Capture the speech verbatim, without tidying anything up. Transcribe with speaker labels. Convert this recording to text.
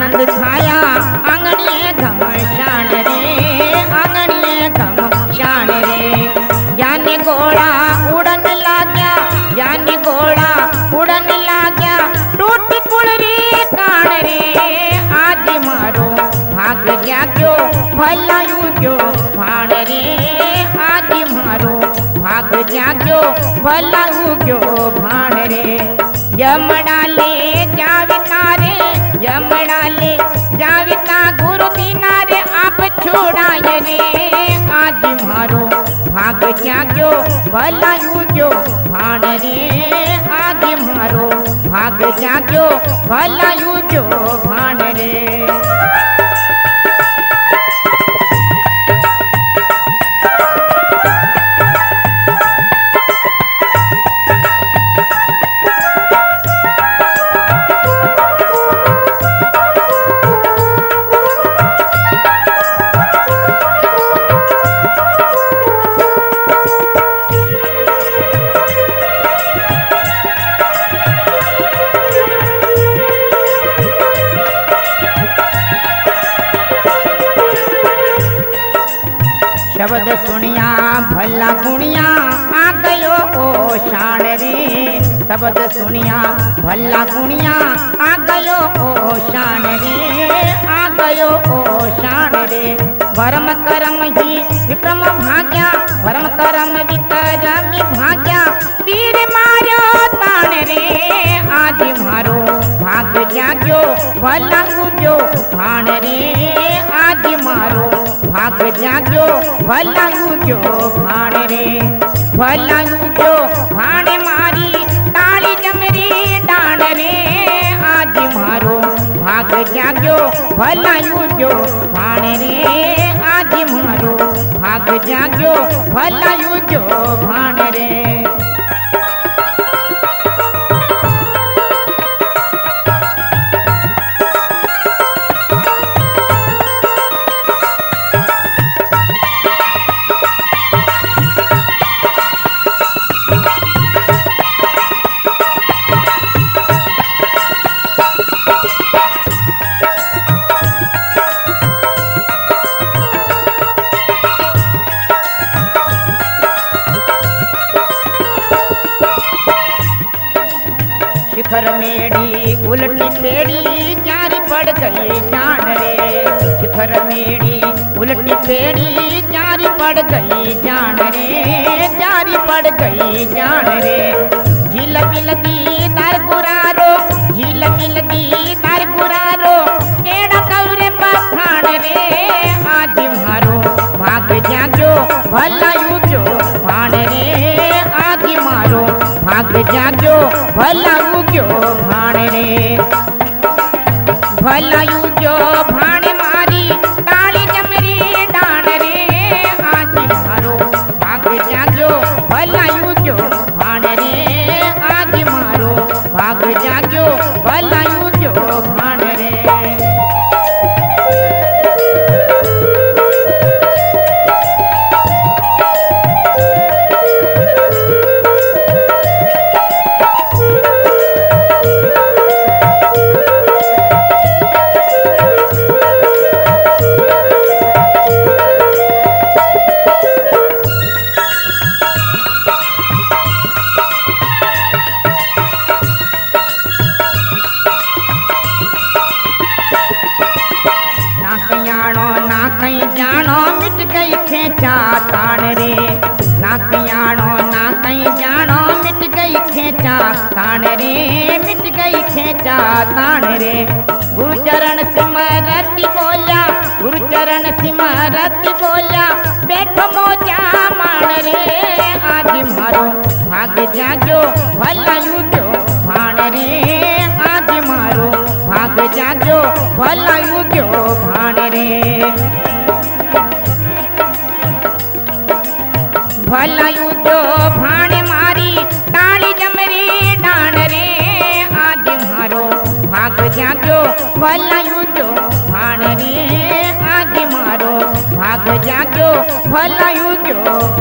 Speaker 1: आनंद छाया आंगणिए घमशान रे, आंगणिए घमशान रे। ज्ञानी घोड़ा उड़न लाग्या, ज्ञानी घोड़ा उड़न लाग्या, टूटी कुड़री कान रे। आज मारो भाग जाग्यो भलायू जो भाण रे, आज मारो भाग जाग्यो भलायू जो भाण रे। यमड़ा ले जाविता रे, यमड़ा ले जाविता गुरु दीना रे आप छोड़ाय रे। आज मारो भाग जाग्यो भलायू जो भाण रे, आज मारो भाग जाग्यो भलायू जो भाण रे। शब्द सुनिया भला गुणिया आ गयो ओ शान रे, शब्द सुनिया भला गुणिया आ गयो ओ शान रे, आ गयो ओ शान रे। भरम करम ही विक्रम भाग्या, भरम करम विक्रम भाग्या, तीर मारो तान रे। आज मारो भाग जाग्यो भला उजो भाण रे, आज मारो भाग जाग्यो भलायू जो भाण रे। भलायू जो भाण मारी ताली जमरी डाण रे, आज मारो भाग जाग्यो भलायू जो भाण रे, आज मारो भाग जाग्यो भलायू जो भाण रे। शिखर मेड़ी उल्टी पेड़ी जारी पड़ गई जान रे, शिखर मेड़ी उल्टी पेड़ी जारी पड़ गई जान रे, जारी पड़ गई जान रे। झील मिलती तार गुरारो, झील मिलती तार गुरारो, केड़ा कौरे बखान रे। आज मारो भाग जाग्यो भलायू जो भाण रे, आज मारो भाग जाग्यो भलायू जो भाण रे। भलायू जो भाण मारी ताली जमरी डाण रे, आज मारो भाग जाग्यो भलायू जो भाण रे, आज मारो भाग जाग्यो भलायू जो भाण रे। जानो मिट गई खेचा तान रे, ना कयानो ना कहीं जानो मिट गई खेचा तान रे, मिट गई खेचा तान रे। गुरु चरण सिमरती बोला, गुरु चरण सिमरती बोला, बैठो मोजा मान रे। आज मारो भाग जाग्यो भलायू जो भाण रे, आज मारो भाग जाग्यो भलायू जो भाण रे। भलायू जो भाण मारी ताली जमरी डाण रे, आज मारो भाग जाग्यो भलायू जो भाण रे, आज मारो भाग जाग्यो भलायू जो